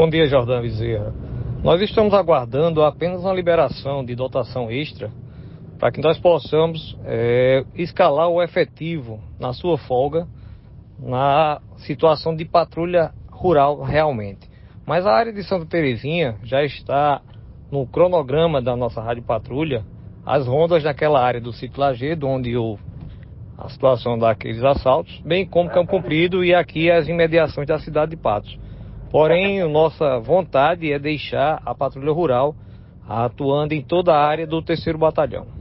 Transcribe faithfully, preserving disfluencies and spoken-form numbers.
Bom dia, Jordão Bezerra. Nós estamos aguardando apenas uma liberação de dotação extra para que nós possamos é, escalar o efetivo na sua folga na situação de patrulha rural realmente. Mas a área de Santa Terezinha já está no cronograma da nossa rádio patrulha, as rondas naquela área do Sítio Lagedo, onde houve a situação daqueles assaltos, bem como Campo Comprido e aqui as imediações da cidade de Patos. Porém, a nossa vontade é deixar a patrulha rural atuando em toda a área do terceiro batalhão.